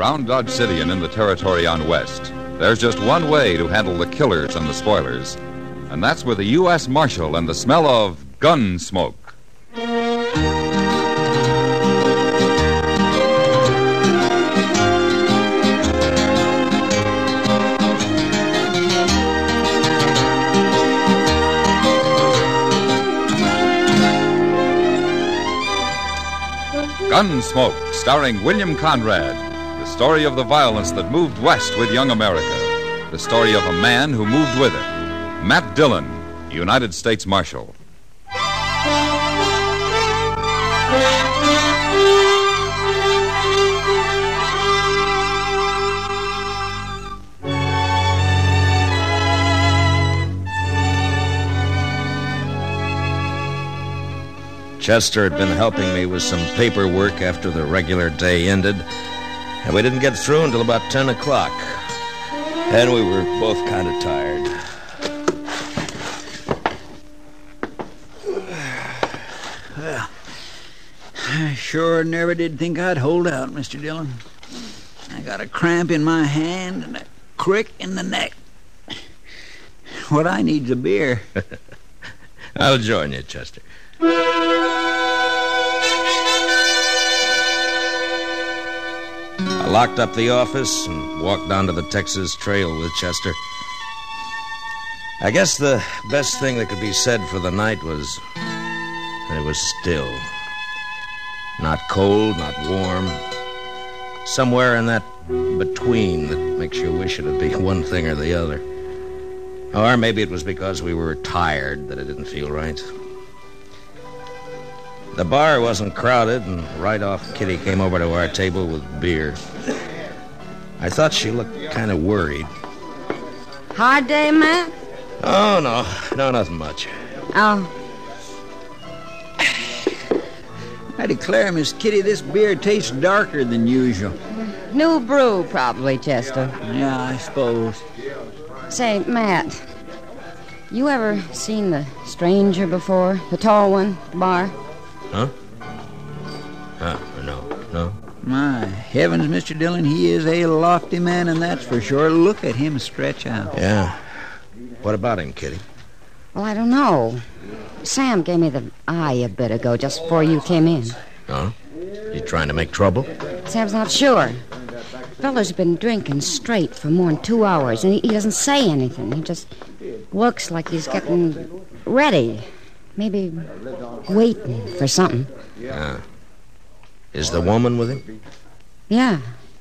Around Dodge City and in the territory on West, there's just one way to handle the killers and the spoilers, and that's with a U.S. Marshal and the smell of gun smoke. Gunsmoke, starring William Conrad. The story of the violence that moved west with young America. The story of a man who moved with it. Matt Dillon, United States Marshal. Chester had been helping me with some paperwork after the regular day ended, and we didn't get through until about 10 o'clock. And we were both kind of tired. Well, I sure never did think I'd hold out, Mr. Dillon. I got a cramp in my hand and a crick in the neck. What I need's a beer. I'll join you, Chester. I locked up the office and walked down to the Texas Trail with Chester. I guess the best thing that could be said for the night was that it was still. Not cold, not warm. Somewhere in that between that makes you wish it would be one thing or the other. Or maybe it was because we were tired that it didn't feel right. The bar wasn't crowded, and right off, Kitty came over to our table with beer. I thought she looked kind of worried. Hard day, Matt? Oh, no, nothing much. Oh. I declare, Miss Kitty, this beer tastes darker than usual. New brew, probably, Chester. Yeah, I suppose. Say, Matt, you ever seen the stranger before? The tall one, at the bar? Huh? No. My heavens, Mr. Dillon, he is a lofty man, and that's for sure. Look at him stretch out. Yeah. What about him, Kitty? Well, I don't know. Sam gave me the eye a bit ago, just before you came in. Oh? You trying to make trouble? Sam's not sure. Feller's been drinking straight for more than 2 hours, and he doesn't say anything. He just looks like he's getting ready. Maybe waiting for something. Yeah. Is the woman with him? Yeah.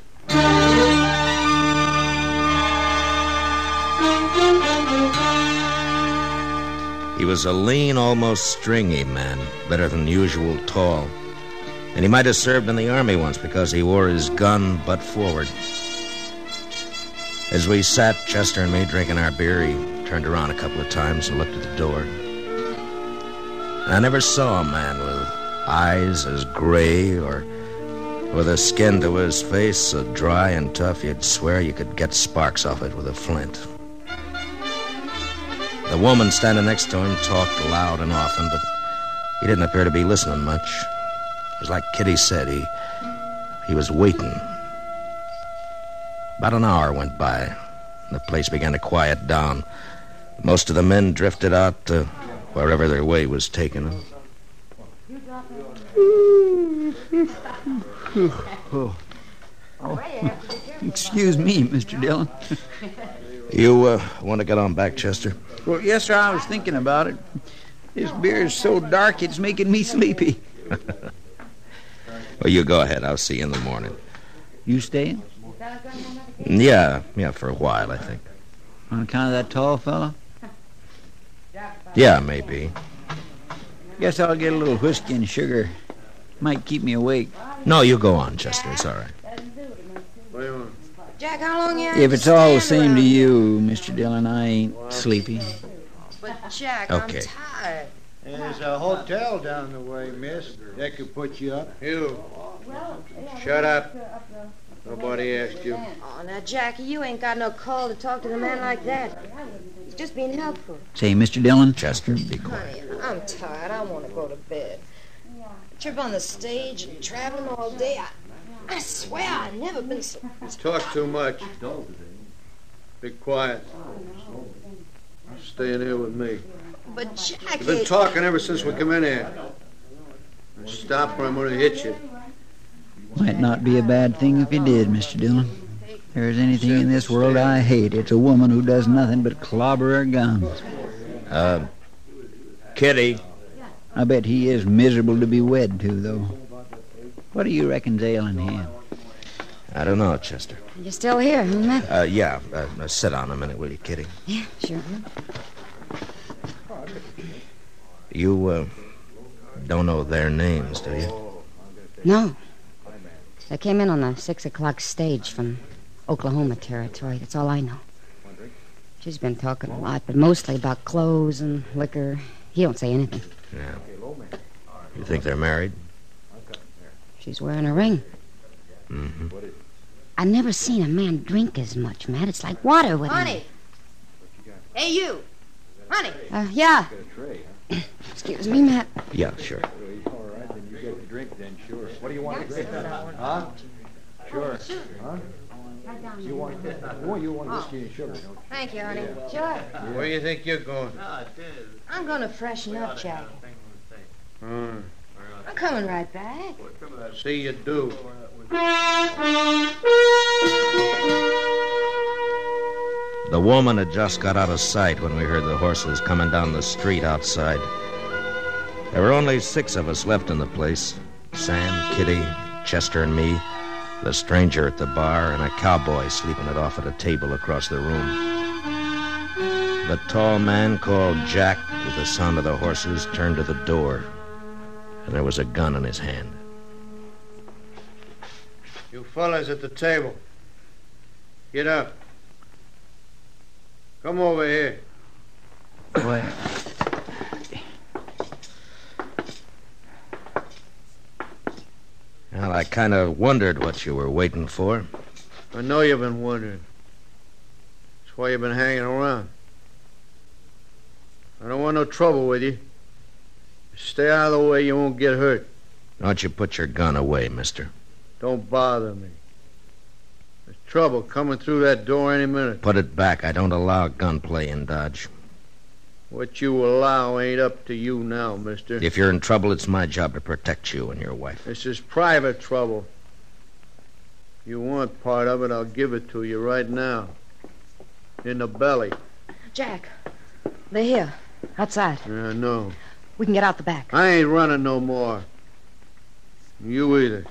He was a lean, almost stringy man, better than usual tall. And he might have served in the army once because he wore his gun butt forward. As we sat, Chester and me, drinking our beer, he turned around a couple of times and looked at the door. I never saw a man with eyes as gray or with a skin to his face so dry and tough you'd swear you could get sparks off it with a flint. The woman standing next to him talked loud and often, but he didn't appear to be listening much. It was like Kitty said, he was waiting. About an hour went by, and the place began to quiet down. Most of the men drifted out to wherever their way was taking them. Excuse me, Mr. Dillon. You want to get on back, Chester? Well, yes, sir, I was thinking about it. This beer is so dark, it's making me sleepy. Well, you go ahead. I'll see you in the morning. You staying? Yeah, for a while, I think. On account of that tall fellow? Yeah, maybe. Guess I'll get a little whiskey and sugar. Might keep me awake. No, you go on, Chester. It's all right. Jack, how long you If it's all the same to you, Mr. Dillon, I ain't sleepy. But, Jack, Okay. I'm tired. There's a hotel down the way, miss. That could put you up. You. Shut up. Nobody asked you. Oh, now, Jackie, you ain't got no call to talk to the man like that. He's just being helpful. Say, Mr. Dillon. Chester, be quiet. Honey, I'm tired. I want to go to bed. Trip on the stage and traveling all day. I swear I've never been so... Talk too much. Be quiet. Stay in here with me. But Jack... You've been talking ever since we come in here. Stop or I'm going to hit you. Might not be a bad thing if you did, Mr. Dillon. If there's anything in this world I hate, it's a woman who does nothing but clobber her guns. Kitty. I bet he is miserable to be wed to, though. What do you reckon's ailing him? I don't know, Chester. You still here, huh, Matt? Yeah. Sit down a minute, will you, Kitty? Yeah, sure. You, don't know their names, do you? No. They came in on the 6 o'clock stage from Oklahoma Territory. That's all I know. She's been talking a lot, but mostly about clothes and liquor. He don't say anything. Yeah. You think they're married? She's wearing a ring. Mm-hmm. I've never seen a man drink as much, Matt. It's like water with him. Honey. Hey, you. Honey. Yeah. Excuse me, Matt. Yeah, sure. What do you want to drink? Huh? Sure. Huh? You want whiskey and sugar, don't you? Thank you, honey. Sure. Where do you think you're going? I'm going to freshen up, Jack. Hmm. I'm coming right back. See you do. The woman had just got out of sight when we heard the horses coming down the street outside. There were only 6 of us left in the place. Sam, Kitty, Chester, and me, the stranger at the bar, and a cowboy sleeping it off at a table across the room. The tall man called Jack, with the sound of the horses, turned to the door, and there was a gun in his hand. You fellas at the table, get up. Come over here. Well, Well, I kind of wondered what you were waiting for. I know you've been wondering. That's why you've been hanging around. I don't want no trouble with you. Stay out of the way, you won't get hurt. Don't you put your gun away, mister. Don't bother me. There's trouble coming through that door any minute. Put it back. I don't allow gunplay in Dodge. What you allow ain't up to you now, mister. If you're in trouble, it's my job to protect you and your wife. This is private trouble. If you want part of it, I'll give it to you right now. In the belly. Jack, they're here, outside. Yeah, I know. We can get out the back. I ain't running no more. You either.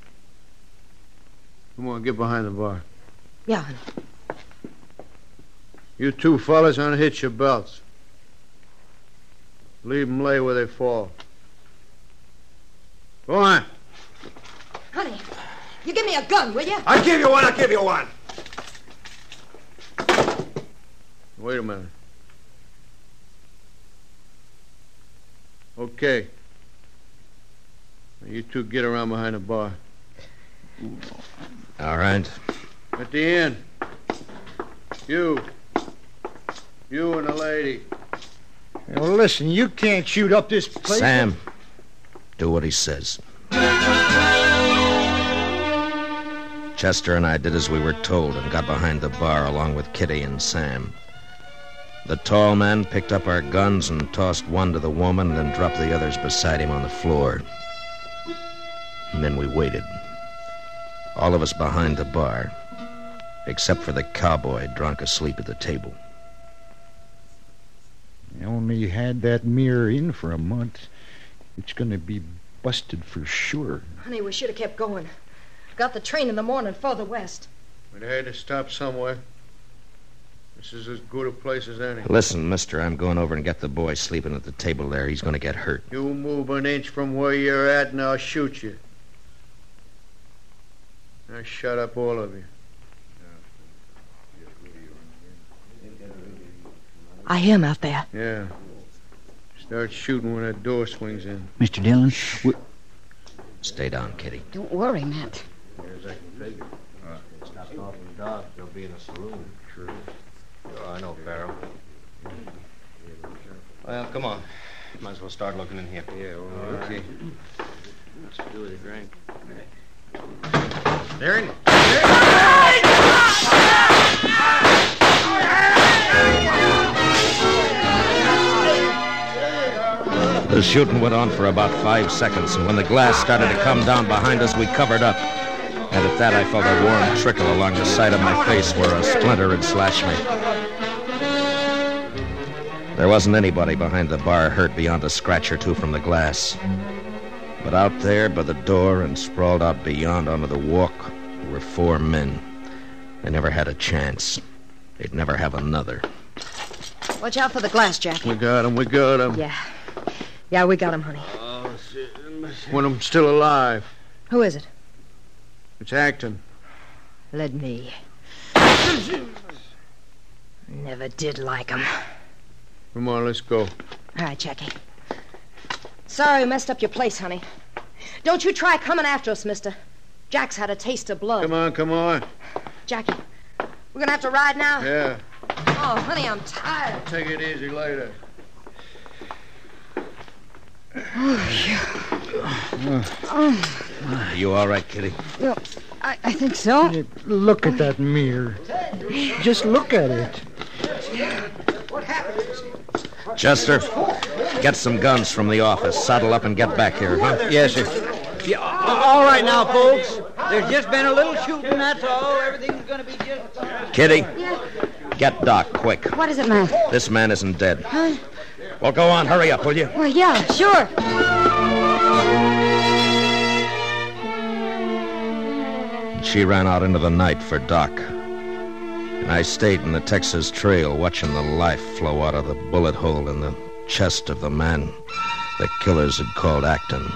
Come on, get behind the bar. Yeah, honey. You two fellas unhitch your belts. Leave them lay where they fall. Go on. Honey, you give me a gun, will you? I'll give you one. Wait a minute. Okay. Now you two get around behind the bar. All right. At the end. You and the lady. Well, listen, you can't shoot up this place. Sam, do what he says. Chester and I did as we were told and got behind the bar along with Kitty and Sam. The tall man picked up our guns and tossed one to the woman and then dropped the others beside him on the floor. And then we waited. All of us behind the bar, except for the cowboy drunk asleep at the table. You only had that mirror in for a month. It's going to be busted for sure. Honey, we should have kept going. Got the train in the morning further west. We'd had to stop somewhere. This is as good a place as any. Listen, mister, I'm going over and get the boy sleeping at the table there. He's going to get hurt. You move an inch from where you're at and I'll shoot you. Now shut up, all of you. I hear him out there. Yeah. Start shooting when that door swings in. Mr. Dillon, Stay down, Kitty. Don't worry, Matt. As I can figure. Stopped off in Dodge. They'll be in a saloon. True. Oh, I know, Barrow. Well, come on. Might as well start looking in here. Yeah, well, okay. Let's do with a drink. There he... The shooting went on for about 5 seconds, and when the glass started to come down behind us, we covered up. And at that, I felt a warm trickle along the side of my face where a splinter had slashed me. There wasn't anybody behind the bar hurt beyond a scratch or two from the glass. But out there by the door and sprawled out beyond onto the walk were 4 men. They never had a chance. They'd never have another. Watch out for the glass, Jackie. We got him. Yeah, we got him, honey. Oh, shit. One of them's still alive. Who is it? It's Acton. Let me. Never did like him. Come on, let's go. All right, Jackie. Sorry we messed up your place, honey. Don't you try coming after us, mister. Jack's had a taste of blood. Come on. Jackie, we're gonna have to ride now? Yeah. Oh, honey, I'm tired. Take it easy later. Are you all right, Kitty? Well, I think so. Hey, look at that mirror. Just look at it. Chester, get some guns from the office. Saddle up and get back here, huh? Yes, sir. Yeah, all right now, folks. There's just been a little shooting, that's all. Everything's going to be just... Kitty, get Doc, quick. What is it, Matt? This man isn't dead. Huh? Well, go on. Hurry up, will you? Well, yeah, sure. She ran out into the night for Doc. And I stayed in the Texas Trail watching the life flow out of the bullet hole in the chest of the man the killers had called Acton.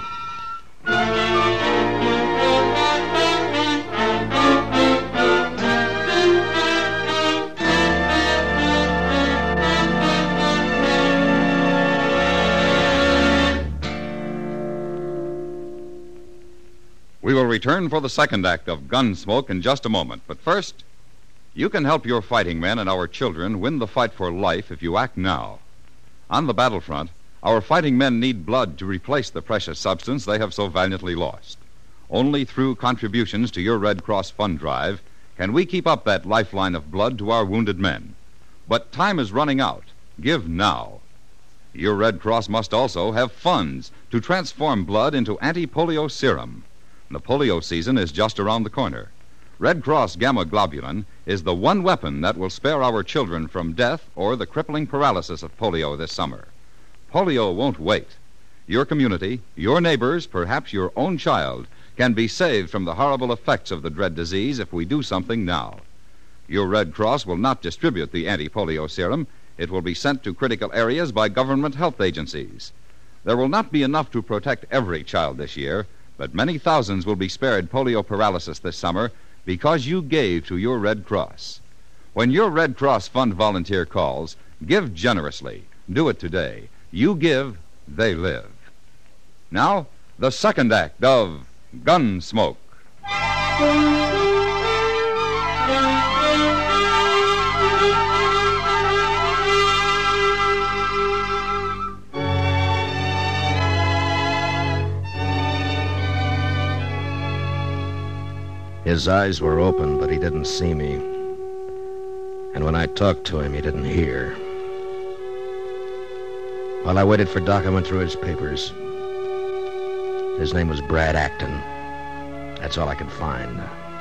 We will return for the second act of Gunsmoke in just a moment. But first, you can help your fighting men and our children win the fight for life if you act now. On the battlefront, our fighting men need blood to replace the precious substance they have so valiantly lost. Only through contributions to your Red Cross fund drive can we keep up that lifeline of blood to our wounded men. But time is running out. Give now. Your Red Cross must also have funds to transform blood into anti-polio serum. The polio season is just around the corner. Red Cross Gamma Globulin is the one weapon that will spare our children from death or the crippling paralysis of polio this summer. Polio won't wait. Your community, your neighbors, perhaps your own child, can be saved from the horrible effects of the dread disease if we do something now. Your Red Cross will not distribute the anti-polio serum. It will be sent to critical areas by government health agencies. There will not be enough to protect every child this year, but many thousands will be spared polio paralysis this summer because you gave to your Red Cross. When your Red Cross Fund volunteer calls, give generously. Do it today. You give, they live. Now, the second act of Gunsmoke. His eyes were open, but he didn't see me. And when I talked to him, he didn't hear. While I waited for Doc, I went through his papers. His name was Brad Acton. That's all I could find.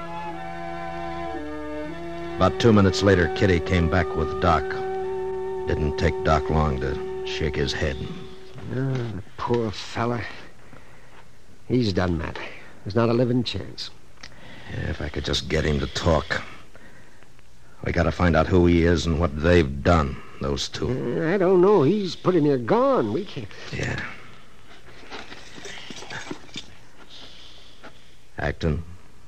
About 2 minutes later, Kitty came back with Doc. Didn't take Doc long to shake his head. The poor fella. He's done, Matt. There's not a living chance. Yeah, if I could just get him to talk. We gotta find out who he is and what they've done, those two. I don't know. He's pretty near gone. We can't... Yeah. Acton.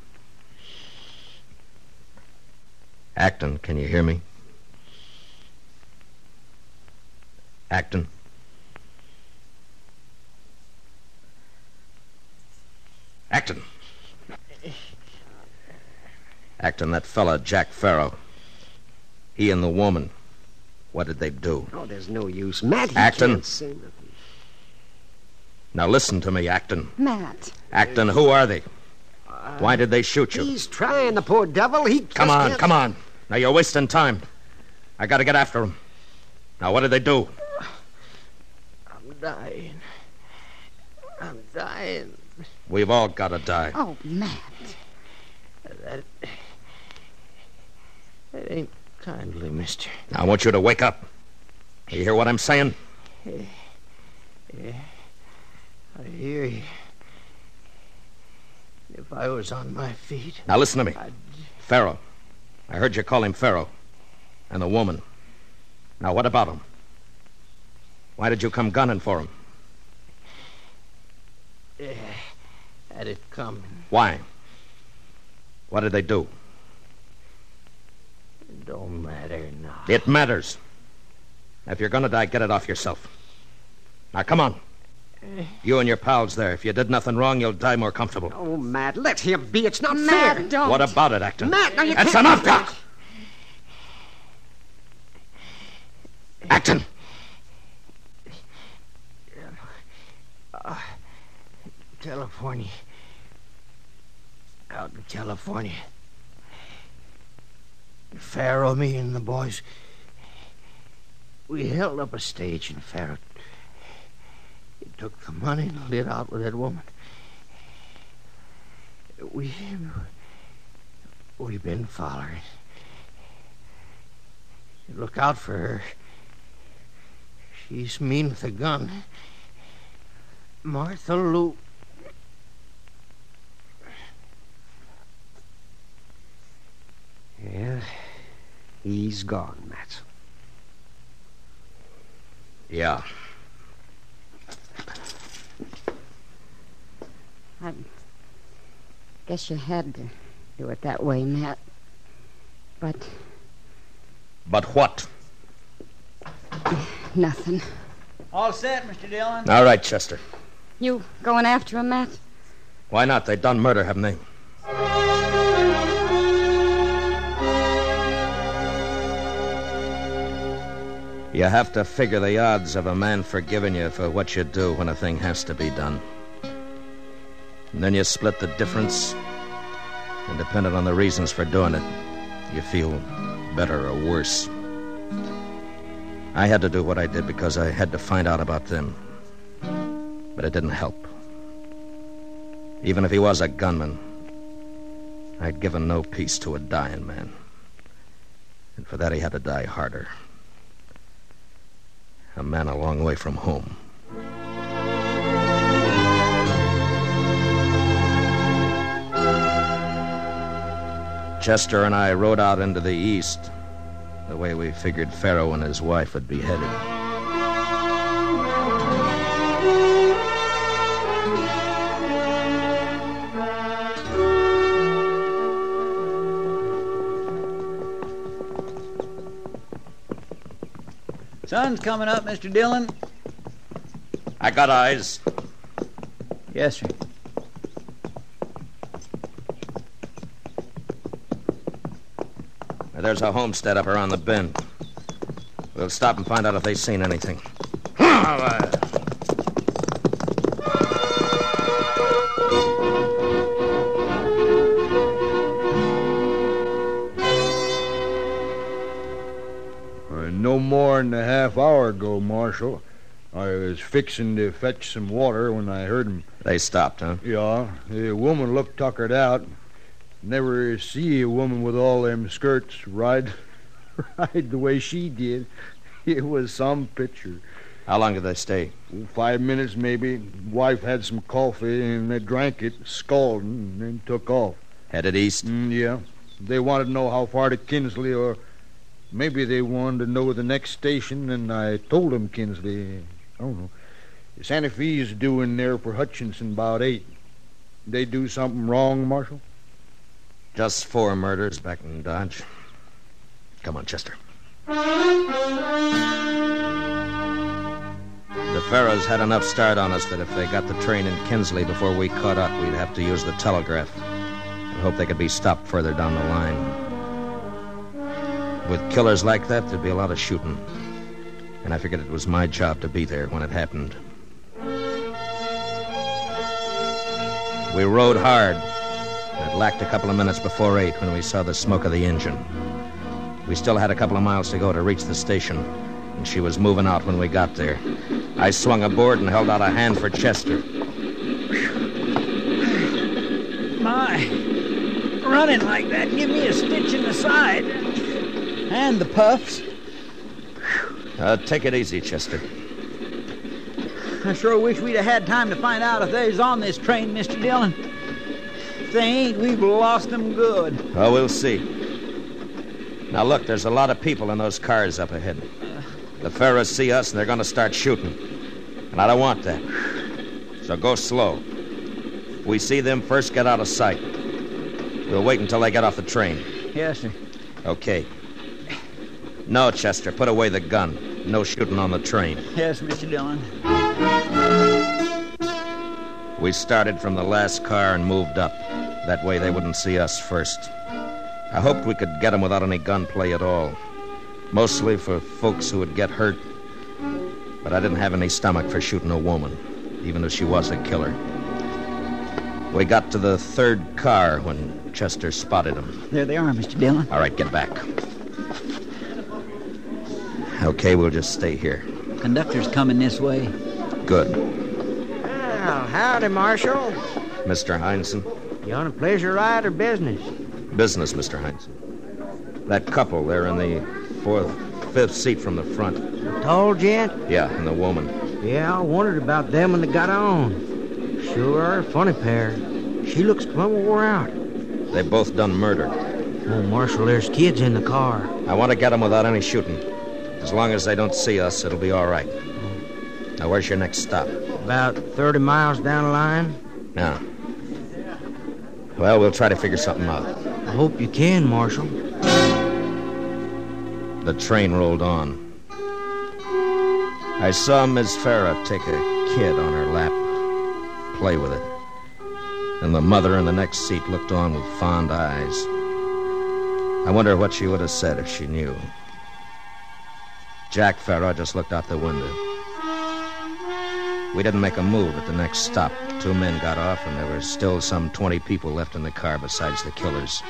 Acton, can you hear me? Acton. Acton. Acton, that fella, Jack Farrow. He and the woman. What did they do? Oh, there's no use. Matt, he Acton. can't say nothing. Now listen to me, Acton. Matt. Acton, who are they? Why did they shoot you? He's trying, the poor devil. He just Come on, can't- come on. Now, you're wasting time. I got to get after him. Now, what did they do? I'm dying. I'm dying. We've all got to die. Oh, Matt. That ain't kindly, mister. Now, I want you to wake up. You hear what I'm saying? Yeah, I hear you. If I was on my feet... Now, listen to me. Pharaoh. I heard you call him Pharaoh. And the woman. Now, what about him? Why did you come gunning for him? Had it coming. Why? What did they do? It don't matter now. It matters. If you're going to die, get it off yourself. Now, come on. You and your pals there. If you did nothing wrong, you'll die more comfortable. Oh, Matt, let him be. It's not Matt, fair. don't. What about it, Acton? Matt, now you That's can't... enough, Doc! Acton! California. Out in California. Pharaoh, me and the boys, we held up a stage in Pharaoh. He took the money and lit out with that woman. We've been following. Look out for her. She's mean with a gun. Martha Lou. Yeah, he's gone, Matt. Yeah. I guess you had to do it that way, Matt. But But what? nothing. All set, Mr. Dillon? All right, Chester. You going after him, Matt? Why not? They done murder, haven't they? You have to figure the odds of a man forgiving you for what you do when a thing has to be done. And then you split the difference. And depending on the reasons for doing it, you feel better or worse. I had to do what I did because I had to find out about them. But it didn't help. Even if he was a gunman, I'd given no peace to a dying man. And for that he had to die harder. A man a long way from home. Chester and I rode out into the east, the way we figured Pharaoh and his wife would be headed. Sun's coming up, Mr. Dillon. I got eyes. Yes, sir. There's a homestead up around the bend. We'll stop and find out if they've seen anything. No more than a half hour ago, Marshal. I was fixing to fetch some water when I heard 'em. They stopped, huh? Yeah, the woman looked tuckered out. Never see a woman with all them skirts ride the way she did. It was some picture. How long did they stay? 5 minutes, maybe. Wife had some coffee, and they drank it, scalding, and then took off. Headed east? Yeah. They wanted to know how far to Kinsley, or maybe they wanted to know the next station, and I told them Kinsley. I don't know. Santa Fe's due in there for Hutchinson about 8. They do something wrong, Marshal? Just 4 murders back in Dodge. Come on, Chester. The Pharaohs had enough start on us that if they got the train in Kinsley before we caught up, we'd have to use the telegraph and hope they could be stopped further down the line. With killers like that, there'd be a lot of shooting. And I figured it was my job to be there when it happened. We rode hard, lacked a couple of minutes before 8 when we saw the smoke of the engine. We still had a couple of miles to go to reach the station, and she was moving out when we got there. I swung aboard and held out a hand for Chester. My, running like that give me a stitch in the side. And the puffs. Take it easy, Chester. I sure wish we'd have had time to find out if they's on this train, Mr. Dillon. If they ain't, we've lost them good. Oh, we'll see. Now, look, there's a lot of people in those cars up ahead. The Ferros see us, and they're going to start shooting. And I don't want that. So go slow. If we see them first, get out of sight. We'll wait until they get off the train. Yes, sir. Okay. No, Chester, put away the gun. No shooting on the train. Yes, Mr. Dillon. We started from the last car and moved up. That way they wouldn't see us first. I hoped we could get them without any gunplay at all. Mostly for folks who would get hurt. But I didn't have any stomach for shooting a woman, even if she was a killer. We got to the third car when Chester spotted them. There they are, Mr. Dillon. All right, get back. Okay, we'll just stay here. Conductor's coming this way. Good. Well, howdy, Marshal. Mr. Heinsohn? You on a pleasure ride or business? Business, Mr. Heinsohn. That couple, they're in the fifth seat from the front. The tall gent? Yeah, and the woman. Yeah, I wondered about them when they got on. Sure are a funny pair. She looks plumb wore out. They both done murder. Oh, Marshal, there's kids in the car. I want to get them without any shooting. As long as they don't see us, it'll be all right. Now, where's your next stop? About 30 miles down the line. Now. Well, we'll try to figure something out. I hope you can, Marshal. The train rolled on. I saw Miss Farah take a kid on her lap, play with it. And the mother in the next seat looked on with fond eyes. I wonder what she would have said if she knew. Jack Farah just looked out the window. We didn't make a move at the next stop. 2 men got off, and there were still some 20 people left in the car besides the killers.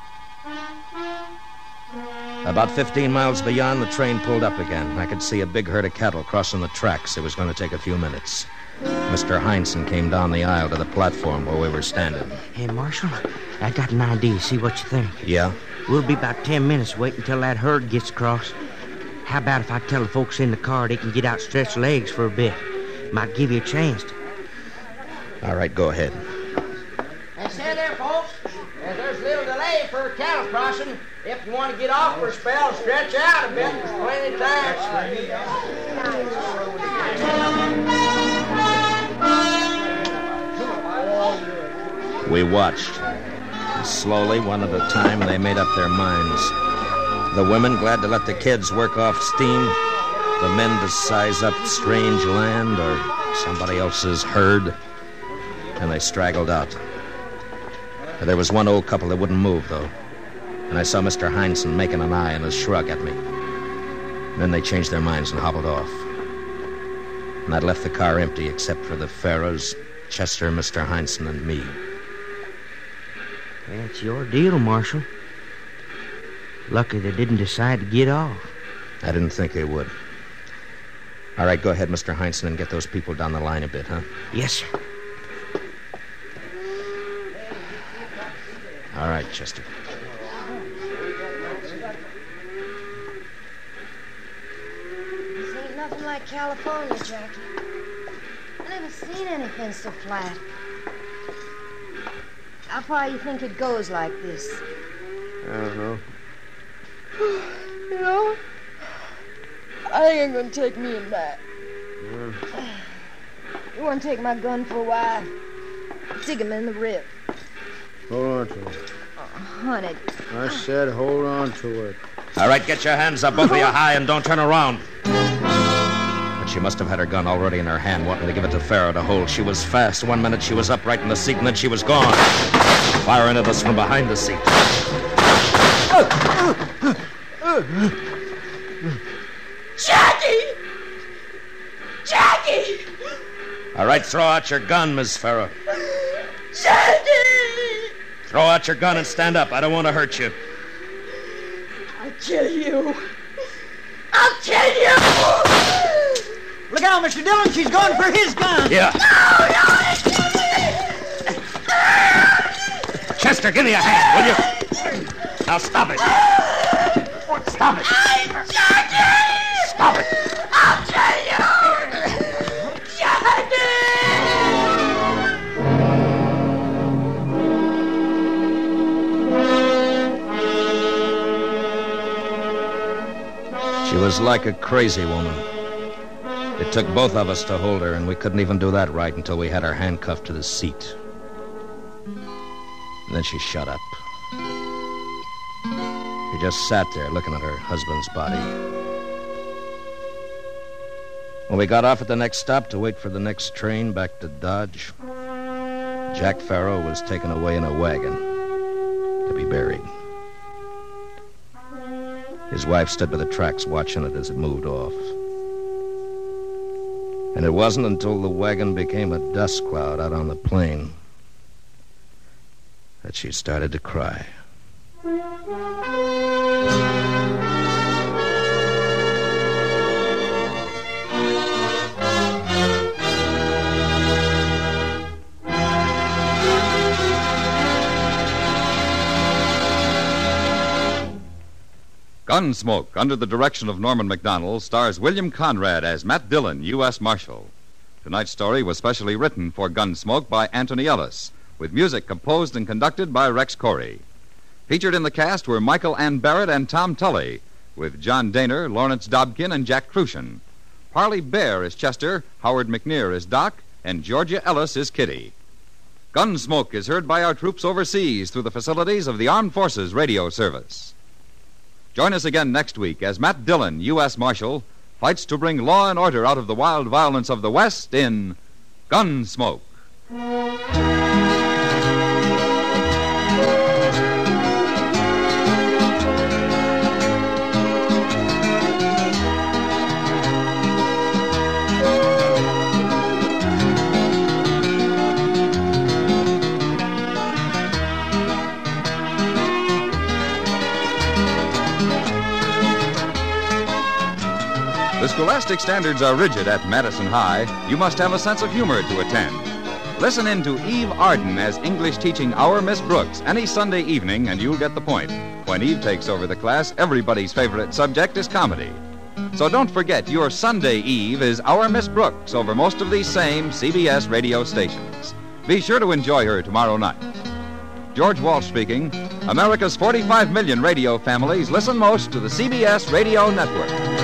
About 15 miles beyond, the train pulled up again. I could see a big herd of cattle crossing the tracks. It was going to take a few minutes. Mr. Heinsohn came down the aisle to the platform where we were standing. Hey, Marshal, I got an idea. See what you think. Yeah? We'll be about 10 minutes waiting until that herd gets across. How about if I tell the folks in the car they can get out stretch legs for a bit? Might give you a chance to. All right, go ahead. Hey, say there, folks. There's a little delay for cattle crossing. If you want to get off for a spell, stretch out a bit. There's plenty of time. We watched. Slowly, one at a time, they made up their minds. The women glad to let the kids work off steam. The men to size up strange land or somebody else's herd. And they straggled out. There was one old couple that wouldn't move, though. And I saw Mr. Heinsohn making an eye and a shrug at me. Then they changed their minds and hobbled off. And I'd left the car empty except for the Farrows, Chester, Mr. Heinsohn, and me. That's your deal, Marshal. Lucky they didn't decide to get off. I didn't think they would. All right, go ahead, Mr. Heinsohn, and get those people down the line a bit, huh? Yes, sir. All right, Chester. This ain't nothing like California, Jackie. I never seen anything so flat. How far you think it goes like this? I don't know. You know, I think I'm gonna take me a nap. You wanna take my gun for a while? Dig him in the rib. Hold on to it. Oh, honey. I said hold on to it. All right, get your hands up, both of you high, and don't turn around. But she must have had her gun already in her hand, wanting to give it to Farah to hold. She was fast. 1 minute she was upright in the seat, and then she was gone. Firing at us from behind the seat. Jackie! Jackie! All right, throw out your gun, Miss Farah. Jackie! Throw out your gun and stand up. I don't want to hurt you. I'll kill you. I'll kill you! Look out, Mr. Dillon. She's going for his gun. Yeah. No! Chester, give me a hand, will you? Now stop it. Stop it. I'm Jackie! Stop it. I'll kill you! Jackie! She was like a crazy woman. It took both of us to hold her, and we couldn't even do that right until we had her handcuffed to the seat. And then she shut up. She just sat there looking at her husband's body. When we got off at the next stop to wait for the next train back to Dodge, Jack Farrow was taken away in a wagon to be buried. His wife stood by the tracks watching it as it moved off. And it wasn't until the wagon became a dust cloud out on the plain that she started to cry. Gunsmoke, under the direction of Norman Macdonnell, stars William Conrad as Matt Dillon, U.S. Marshal. Tonight's story was specially written for Gunsmoke by Anthony Ellis, with music composed and conducted by Rex Corey. Featured in the cast were Michael Ann Barrett and Tom Tully, with John Daner, Lawrence Dobkin, and Jack Crucian. Parley Bear is Chester, Howard McNear is Doc, and Georgia Ellis is Kitty. Gunsmoke is heard by our troops overseas through the facilities of the Armed Forces Radio Service. Join us again next week as Matt Dillon, U.S. Marshal, fights to bring law and order out of the wild violence of the West in Gunsmoke. The scholastic standards are rigid at Madison High. You must have a sense of humor to attend. Listen in to Eve Arden as English teaching Our Miss Brooks any Sunday evening, and you'll get the point. When Eve takes over the class, everybody's favorite subject is comedy. So don't forget, your Sunday Eve is Our Miss Brooks over most of these same CBS radio stations. Be sure to enjoy her tomorrow night. George Walsh speaking. America's 45 million radio families listen most to the CBS Radio Network.